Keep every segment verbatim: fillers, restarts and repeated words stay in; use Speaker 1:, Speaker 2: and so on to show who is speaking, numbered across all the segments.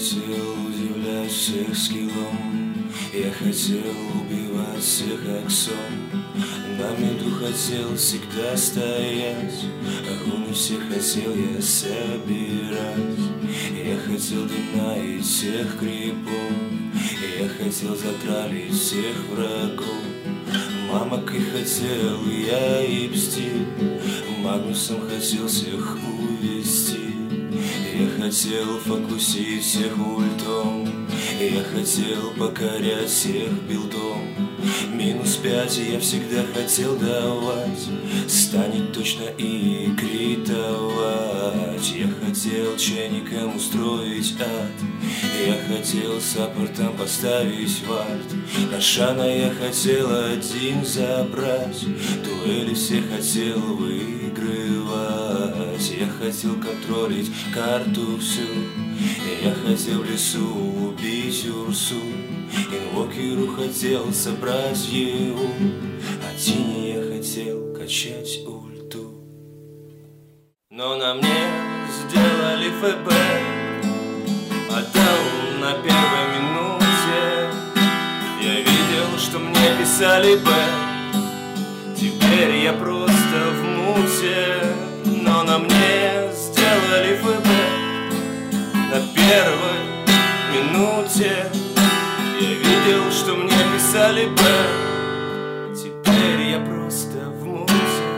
Speaker 1: хотел удивлять всех скиллом, я хотел убивать всех как сон. На меду хотел всегда стоять, а руны всех хотел я собирать. Я хотел дна и всех крипов, я хотел затралить всех врагов. Мамок и хотел я и пстил, Магнусом хотел всех увести. Я хотел фокусить всех ультом, я хотел покорять всех билдом. Минус пять я всегда хотел давать, станет точно и критовать. Я хотел чайником устроить ад, я хотел саппортом поставить вард. Рошана я хотел один забрать, дуэли все хотел выигрывать. Я хотел контролить карту всю, я хотел в лесу убить Урсу. Инвокеру хотел собрать его, а Тине я хотел качать ульту. Но на мне сделали ФБ, отдал на первой минуте. Я видел, что мне писали Б, теперь я просто в муте. Но на мне сделали ФБ на первой минуте. Я видел, что мне писали Б, теперь я просто в муте.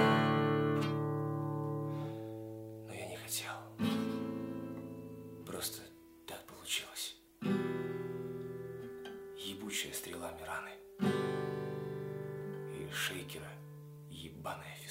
Speaker 1: Но я не хотел, просто так получилось. Ебучая стрела Мираны и Шейкера ебаная фигня.